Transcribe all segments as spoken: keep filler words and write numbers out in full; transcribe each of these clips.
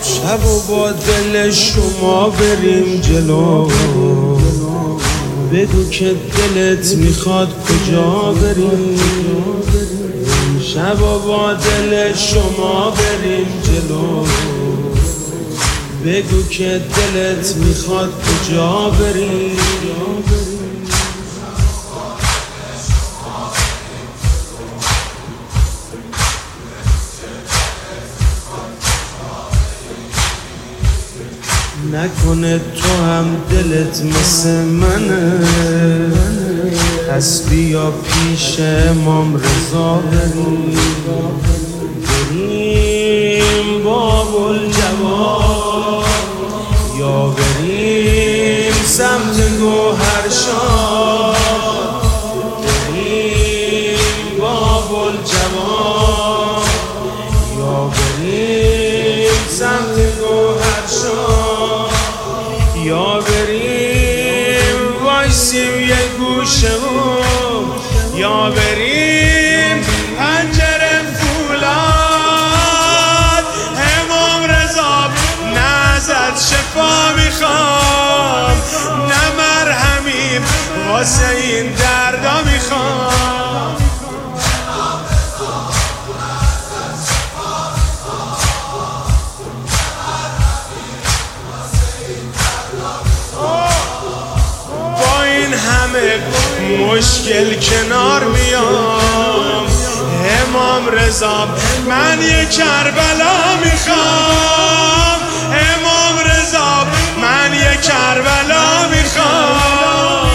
شب و با دل شما بریم جلو، بگو که دلت میخواد کجا بریم. شب و با دل شما بریم جلو، بگو که دلت میخواد کجا بریم. نکنه تو هم دلت مثل منه، پس بیا پیش امام رضا بریم. بریم باب‌الجواد یا بریم سمت گوهرشاد. بریم باب‌الجواد یا بریم سمت گوهرشاد، یا بریم وایسیم یه گوشمون، یا بریم پنجره فولاد. امام رضا نه ازت شفا میخوام، نه مرهمیم واسه این دردا میخوام. همه مشکل کنار میام، امام رضا من یه کربلا میخوام. امام رضا من یه کربلا میخوام.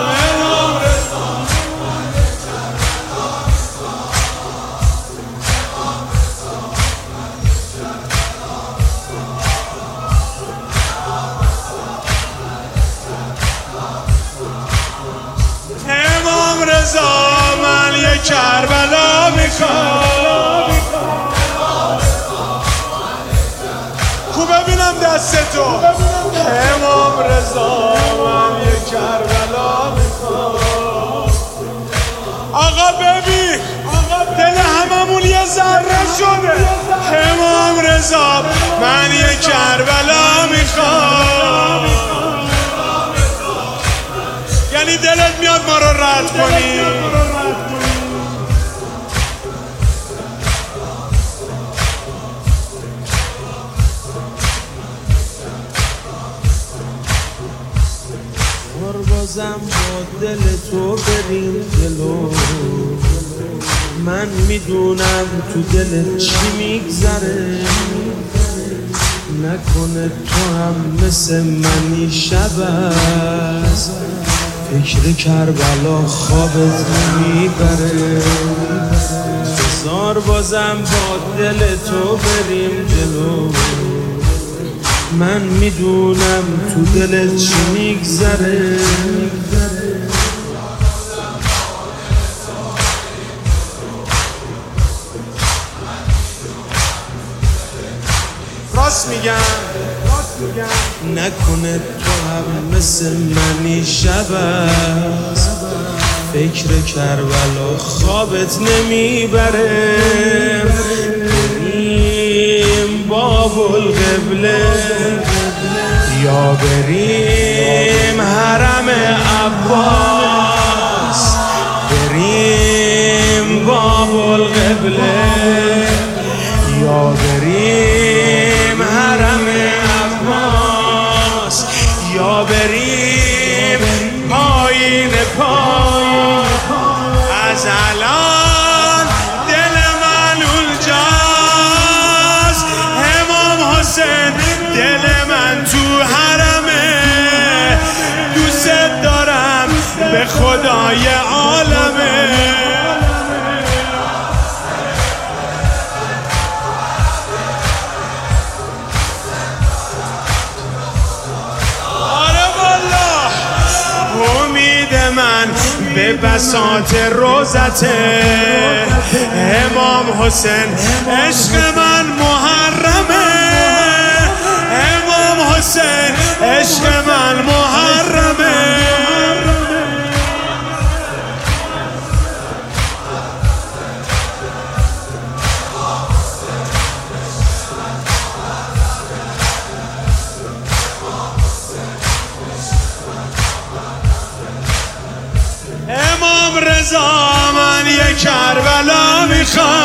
امام رضا من یه کربلا میخوام. خوب ببینم دستتو. امام رضا من یه کربلا میخوام. آقا ببین دل هممون یه ذره شده. امام رضا من یه کربلا میخوام. یعنی دلت میاد ما رو رد کنی. بازم با دل تو بریم جلو، من میدونم تو دلت چی میگذره. نکنه تو هم مثل منی شب است، فکر کربلا خوابت نمیبره. بذار بازم با دل تو بریم جلو، من میدونم تو دلت چی میگذره. راست میگم نکنه تو هم مثل منی شب است، فکر کربلا خوابت نمیبره. بریم باب‌القبله یا بریم حرم عباس. بریم باب‌القبله یا بریم حرم عباس، یا بریم پایین پای. از الان دل من اونجاست. امام حسین دل من تو حرمه، دوست دارم به خدای عالمه. من به بساط روزته امام حسین، عشق من محرمه. امام حسین عشق من محرمه. امام رضا من یه کربلا میخوام